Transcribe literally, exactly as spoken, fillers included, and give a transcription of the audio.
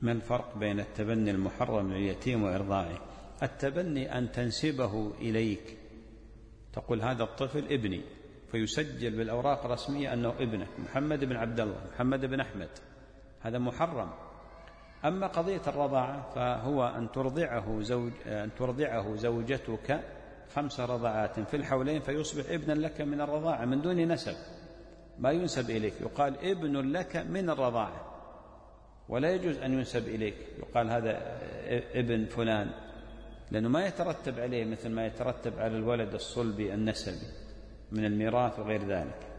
ما الفرق بين التبني المحرم لليتيم وإرضاعه؟ التبني أن تنسبه إليك، تقول هذا الطفل ابني، فيسجل بالأوراق الرسمية أنه ابنك محمد بن عبد الله، محمد بن أحمد، هذا محرم. أما قضية الرضاعة فهو أن ترضعه, زوج أن ترضعه زوجتك خمس رضعات في الحولين فيصبح ابنا لك من الرضاعة من دون نسب، ما ينسب إليك، يقال ابن لك من الرضاعة، ولا يجوز أن ينسب إليك يقال هذا ابن فلان، لأنه ما يترتب عليه مثل ما يترتب على الولد الصلبي النسبي من الميراث وغير ذلك.